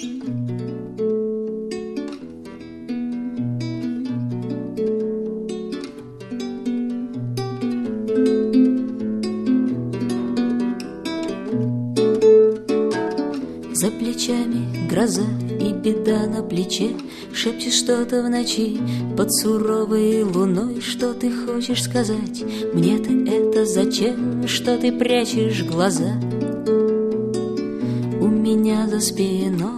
За плечами гроза и беда на плече, шепчешь что-то в ночи под суровой луной. Что ты хочешь сказать? Мне-то это зачем? Что ты прячешь глаза у меня за спиной?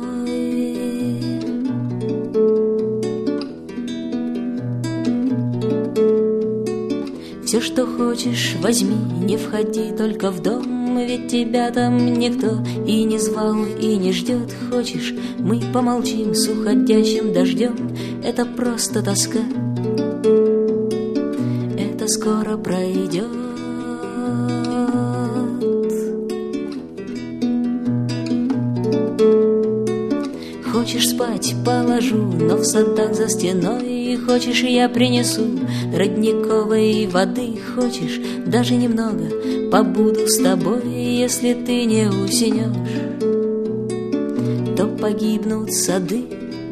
Все, что хочешь, возьми, не входи только в дом, ведь тебя там никто и не звал, и не ждет. Хочешь, мы помолчим с уходящим дождем? Это просто тоска, это скоро пройдет. Хочешь спать, положу, но в садах за стеной. Хочешь, я принесу родниковой воды. Хочешь, даже немного побуду с тобой. Если ты не уснешь, то погибнут сады.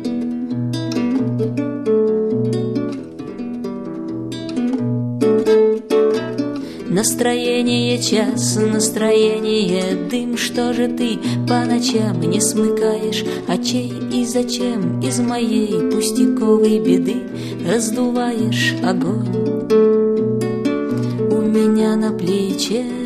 Настроение час, настроение дым. Что же ты по ночам не смыкаешь очей? И зачем из моей пустяковой беды раздуваешь огонь у меня на плече?